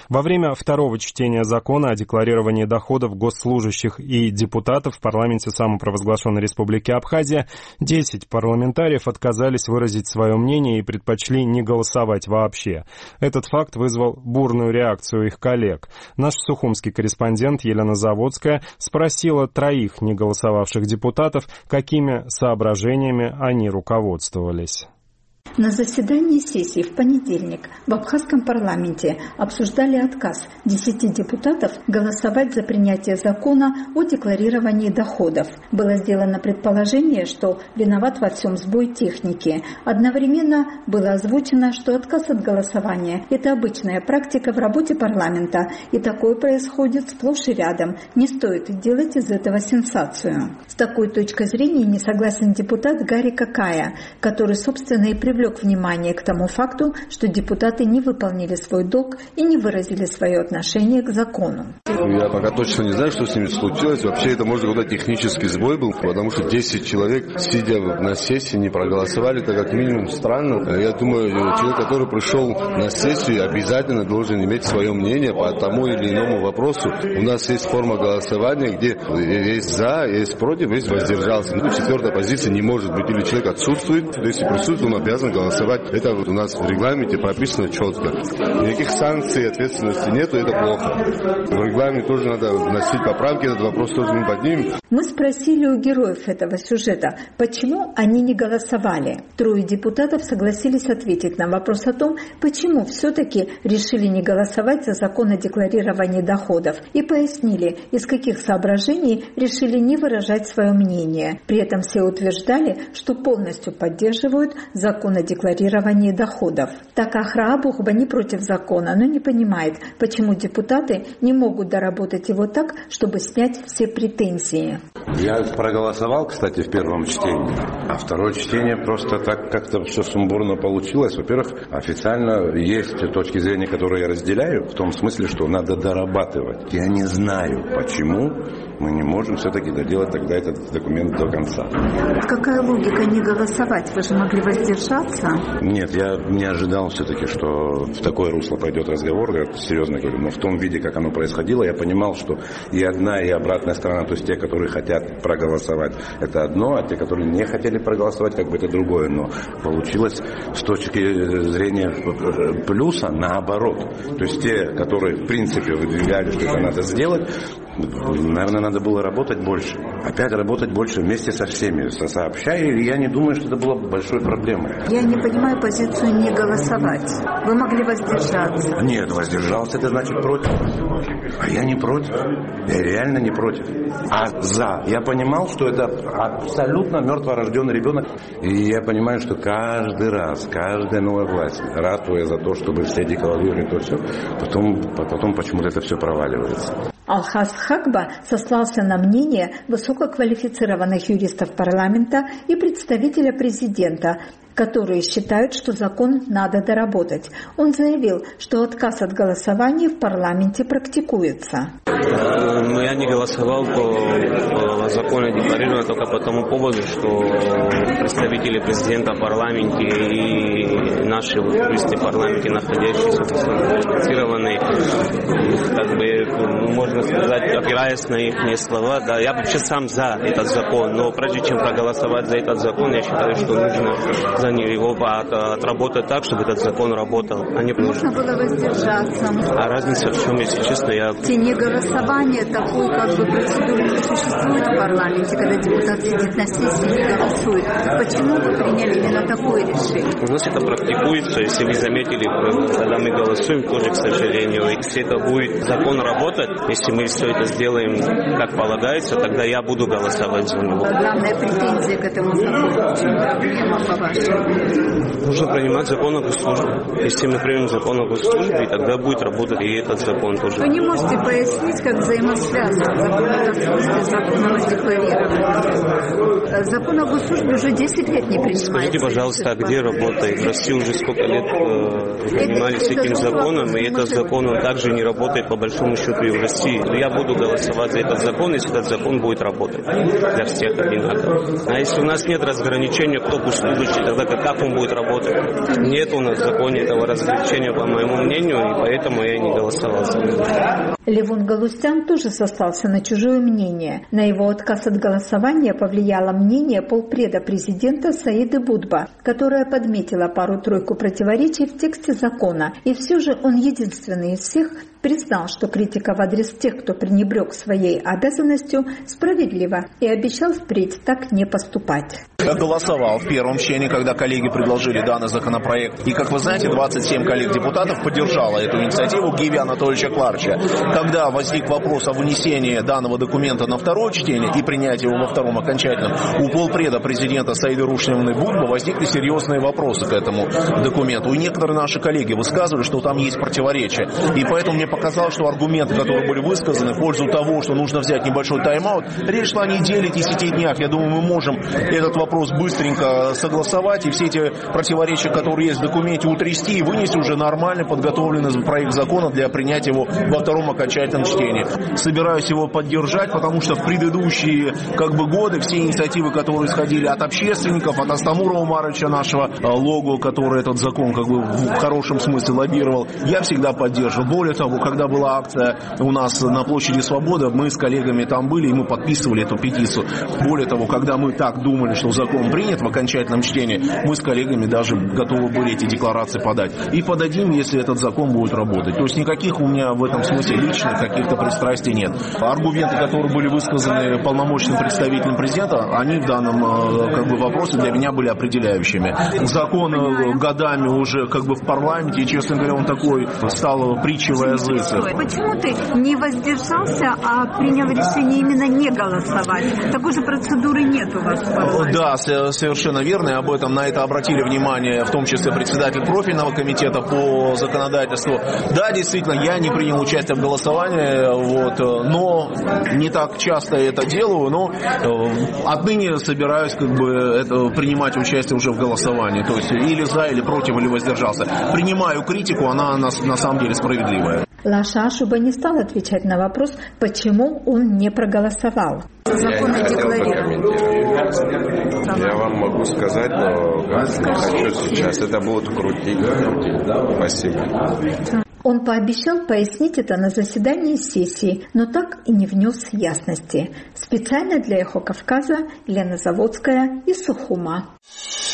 Во время второго чтения закона о декларировании доходов госслужащих и депутатов в парламенте самопровозглашенной Республики Абхазия 10 парламентариев отказались выразить свое мнение и предпочли не голосовать вообще. Этот факт вызвал бурную реакцию их коллег. Наш сухумский корреспондент Елена Заводская спросила 3 не голосовавших депутатов, какими соображениями они руководствовались. На заседании сессии в понедельник в абхазском парламенте обсуждали отказ 10 депутатов голосовать за принятие закона о декларировании доходов. Было сделано предположение, что виноват во всем сбой техники. Одновременно было озвучено, что отказ от голосования – это обычная практика в работе парламента, и такое происходит сплошь и рядом. Не стоит делать из этого сенсацию. С такой точкой зрения не согласен депутат Гарри Какая, который, собственно, и привлек внимание к тому факту, что депутаты не выполнили свой долг и не выразили свое отношение к закону. Я пока точно не знаю, что с ними случилось. Вообще это, может, какой-то технический сбой был, потому что 10 человек, сидя на сессии, не проголосовали. Это как минимум странно. Я думаю, человек, который пришел на сессию, обязательно должен иметь свое мнение по тому или иному вопросу. У нас есть форма голосования, где есть за, есть против, есть воздержался. Четвертая позиция не может быть. Или человек отсутствует, если присутствует, он обязан голосовать. Это вот у нас в регламенте прописано четко. Никаких санкций, ответственности нету, это плохо. В регламенте тоже надо вносить поправки, этот вопрос тоже мы поднимем. Мы спросили у героев этого сюжета, почему они не голосовали. 3 депутатов согласились ответить на вопрос о том, почему все-таки решили не голосовать за закон о декларировании доходов, и пояснили, из каких соображений решили не выражать свое мнение. При этом все утверждали, что полностью поддерживают закон о декларировании доходов. Так Ахра Абухба не против закона, но не понимает, почему депутаты не могут доработать его так, чтобы снять все претензии. Я проголосовал, кстати, в первом чтении, а второе чтение просто так как-то все сумбурно получилось. Во-первых, официально есть точки зрения, которые я разделяю, в том смысле, что надо дорабатывать. Я не знаю, почему мы не можем все-таки доделать тогда этот документ до конца. Какая логика не голосовать? Вы же могли воздержаться? Нет, я не ожидал все-таки, что в такое русло пойдет разговор, я серьезно говорю, но в том виде, как оно происходило, я понимал, что и одна, и обратная сторона, то есть те, которые хотят проголосовать, это одно, а те, которые не хотели проголосовать, как бы это другое, но получилось с точки зрения плюса наоборот. То есть те, которые в принципе выдвигали, что это надо сделать, наверное, надо было работать больше. Опять работать больше вместе со всеми, сообща, и я не думаю, что это было большой проблемой. Я не понимаю позицию не голосовать. Вы могли воздержаться. Нет, воздержался, это значит против. А я не против. Я реально не против. А за. Я понимал, что это абсолютно мертворожденный ребенок. И я понимаю, что каждый раз, каждая новая власть, ратуя за то, чтобы все декларировали то все, потом почему-то это все проваливается. Алхаз Хакба сослался на мнение высококвалифицированных юристов парламента и представителя президента, которые считают, что закон надо доработать. Он заявил, что отказ от голосования в парламенте практикуется. Я не голосовал по закону декларирования только по тому поводу, что представители президента в парламенте и наши юристы в парламенте, находящиеся квалифицированные, как бы, можно сказать, опираясь на их слова, да, я вообще сам за этот закон, но прежде чем проголосовать за этот закон, я считаю, что нужно за него отработать так, чтобы этот закон работал. Можно было воздержаться. А разница в чем, если честно, Не голосование, такой как бы процедуры не существует в парламенте, когда депутат сидит на сессии и не голосует. Почему вы приняли именно такое решение? У нас это практикуется, если вы заметили, когда мы голосуем, тоже, к сожалению, если это будет закон работать, если мы все это сделаем как полагается, тогда я буду голосовать за него. Главная претензия к этому закону, в чем проблема, по-вашему? Нужно принимать закон о госслужбе. Если мы примем закон о госслужбе, тогда будет работать и этот закон тоже. Вы не можете пояснить, как взаимосвязан закон о госслужбе с законом о декларировании? Закон о госслужбе уже 10 лет не принимается. Скажите, пожалуйста, а где работает? В России уже сколько лет занимались этим законом, и этот закон он также не работает по большому счету и в России. Я буду голосовать за этот закон, если этот закон будет работать для всех одинаково. А если у нас нет разграничения, кто пусть служащий, тогда как он будет работать? Нет у нас в законе этого разграничения, по моему мнению, и поэтому я не голосовал за него. Левон Галустян тоже сослался на чужое мнение. На его отказ от голосования повлияло мнение полпреда президента Саиды Будба, которая подметила пару-тройку противоречий в тексте закона. И все же он единственный из всех признал, что критика в адрес тех, кто пренебрег своей обязанностью, справедлива, и обещал впредь так не поступать. Я голосовал в первом чтении, когда коллеги предложили данный законопроект. И, как вы знаете, 27 коллег-депутатов поддержало эту инициативу Гиви Анатольевича Кларча. Когда возник вопрос о вынесении данного документа на второе чтение и принятии его во втором окончательном, у полпреда президента Саиды Рушневны Будба возникли серьезные вопросы к этому документу. И некоторые наши коллеги высказывали, что там есть противоречия. И поэтому мне показалось, что аргументы, которые были высказаны в пользу того, что нужно взять небольшой тайм-аут, речь шла о неделе, 10 днях. Я думаю, мы можем этот вопрос быстренько согласовать и все эти противоречия, которые есть в документе, утрясти и вынести уже нормальный подготовленный проект закона для принятия его во втором окончательном чтении. Собираюсь его поддержать, потому что в предыдущие годы все инициативы, которые исходили от общественников, от Астамура Умаровича, нашего лого, который этот закон в хорошем смысле лоббировал, я всегда поддерживал. Более того, когда была акция у нас на площади Свободы, мы с коллегами там были, и мы подписывали эту петицию. Более того, когда мы так думали, что закон принят в окончательном чтении, мы с коллегами даже готовы были эти декларации подать. И подадим, если этот закон будет работать. То есть никаких у меня в этом смысле личных каких-то пристрастий нет. Аргументы, которые были высказаны полномочным представителем президента, они в данном вопросе для меня были определяющими. Закон годами уже в парламенте, и, честно говоря, он такой стал притчей во языцах. Почему ты не воздержался, а принял решение именно не голосовать? Такой же процедуры нет у вас в парламенте. Да, совершенно верно, и об этом на это обратили внимание, в том числе председатель профильного комитета по законодательству. Да, действительно, я не принял участие в голосовании, но не так часто это делаю, но отныне собираюсь принимать участие уже в голосовании, то есть или за, или против, или воздержался. Принимаю критику, она на самом деле справедливая. Лаша Ашуба не стал отвечать на вопрос, почему он не проголосовал. Я не хотел бы комментировать. Я вам могу сказать, но не хочу сейчас. Это будут крутить. Спасибо. Он пообещал пояснить это на заседании сессии, но так и не внес ясности. Специально для «Эхо Кавказа» Лена Заводская из Сухума.